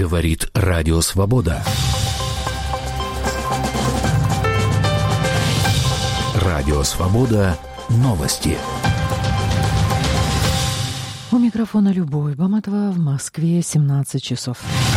Говорит Радио Свобода. Радио Свобода. Новости. У микрофона Любовь Баматова, в Москве 17 часов.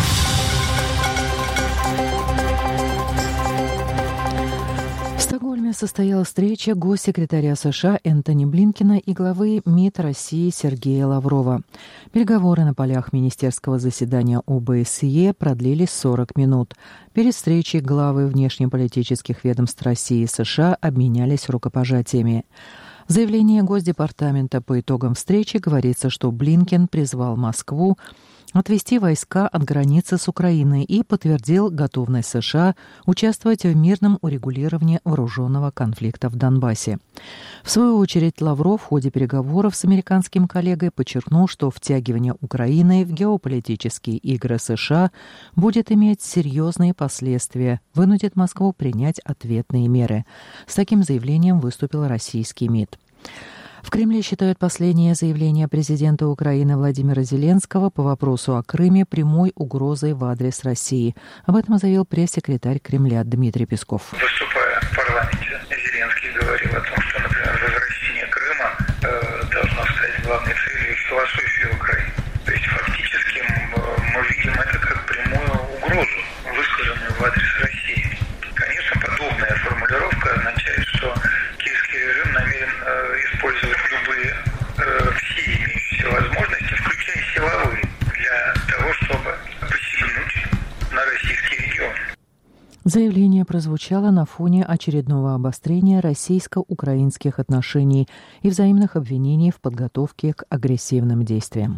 В Стокгольме состоялась встреча госсекретаря США Энтони Блинкена и главы МИД России Сергея Лаврова. Переговоры на полях министерского заседания ОБСЕ продлились 40 минут. Перед встречей главы внешнеполитических ведомств России и США обменялись рукопожатиями. В заявлении Госдепартамента по итогам встречи говорится, что Блинкен призвал Москву отвести войска от границы с Украиной и подтвердил готовность США участвовать в мирном урегулировании вооруженного конфликта в Донбассе. В свою очередь, Лавров в ходе переговоров с американским коллегой подчеркнул, что втягивание Украины в геополитические игры США будет иметь серьезные последствия, вынудит Москву принять ответные меры. С таким заявлением выступил российский МИД. В Кремле считают последнее заявление президента Украины Владимира Зеленского по вопросу о Крыме прямой угрозой в адрес России. Об этом заявил пресс-секретарь Кремля Дмитрий Песков. Выступая в парламенте, Зеленский говорил о том, что, например, возвращение Крыма должно стать главной целью философии Украины. То есть фактически мы видим это как прямую угрозу, высказанную в адрес России. Конечно, подобная формулировка означает, что киевский режим намерен использовать все имеющиеся возможности, включая силовые, для того, чтобы посягнуть на российский регион. Заявление прозвучало на фоне очередного обострения российско-украинских отношений и взаимных обвинений в подготовке к агрессивным действиям.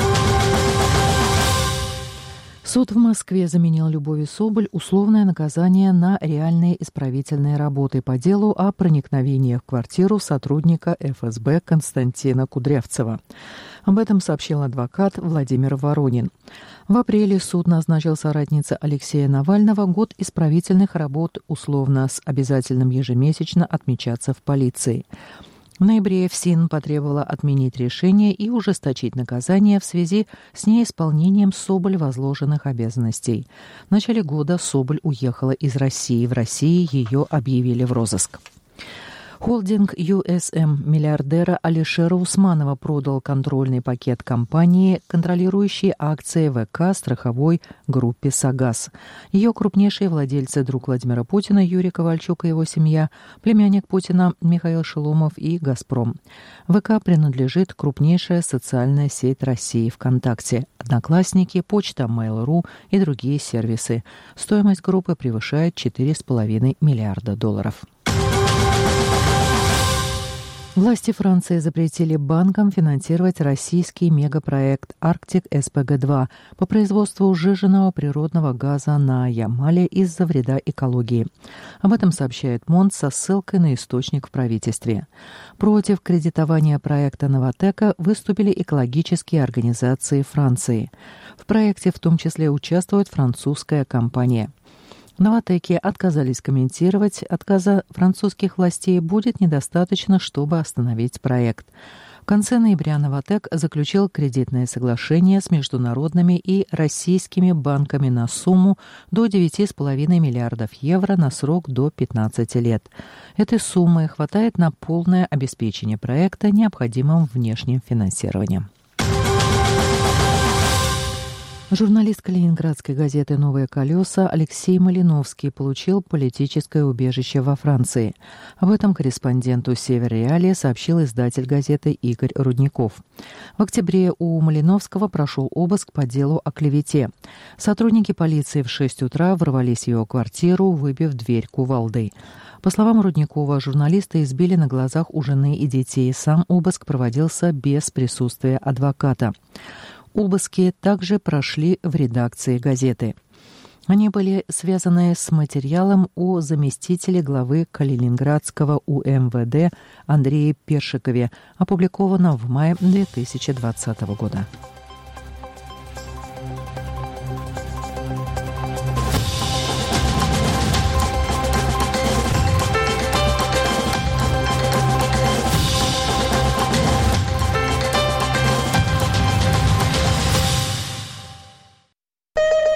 Суд в Москве заменил Любови Соболь условное наказание на реальные исправительные работы по делу о проникновении в квартиру сотрудника ФСБ Константина Кудрявцева. Об этом сообщил адвокат Владимир Воронин. В апреле суд назначил соратнице Алексея Навального год исправительных работ условно с обязательным ежемесячно отмечаться в полиции. В ноябре ФСИН потребовала отменить решение и ужесточить наказание в связи с неисполнением Соболь возложенных обязанностей. В начале года Соболь уехала из России. В России ее объявили в розыск. Холдинг USM миллиардера Алишера Усманова продал контрольный пакет компании, контролирующей акции ВК страховой группе «Сагаз». Ее крупнейшие владельцы – друг Владимира Путина Юрий Ковальчук и его семья, племянник Путина Михаил Шеломов и «Газпром». ВК принадлежит крупнейшая социальная сеть России ВКонтакте, Одноклассники, Почта, Mail.ru и другие сервисы. Стоимость группы превышает $4,5 миллиарда. Власти Франции запретили банкам финансировать российский мегапроект «Арктик СПГ-2» по производству сжиженного природного газа на Ямале из-за вреда экологии. Об этом сообщает МОНД со ссылкой на источник в правительстве. Против кредитования проекта «Новатэка» выступили экологические организации Франции. В проекте в том числе участвует французская компания. Новатэки отказались комментировать. Отказа французских властей будет недостаточно, чтобы остановить проект. В конце ноября Новатэк заключил кредитное соглашение с международными и российскими банками на сумму до 9,5 миллиардов евро на срок до 15 лет. Этой суммы хватает на полное обеспечение проекта необходимым внешним финансированием. Журналист калининградской газеты «Новые колеса» Алексей Малиновский получил политическое убежище во Франции. Об этом корреспонденту «Север Реалии» сообщил издатель газеты Игорь Рудников. В октябре у Малиновского прошел обыск по делу о клевете. Сотрудники полиции в 6 утра ворвались в его квартиру, выбив дверь кувалдой. По словам Рудникова, журналиста избили на глазах у жены и детей. Сам обыск проводился без присутствия адвоката. Обыски также прошли в редакции газеты. Они были связаны с материалом о заместителе главы Калининградского УМВД Андрее Першикове, опубликованном в мае 2020 года.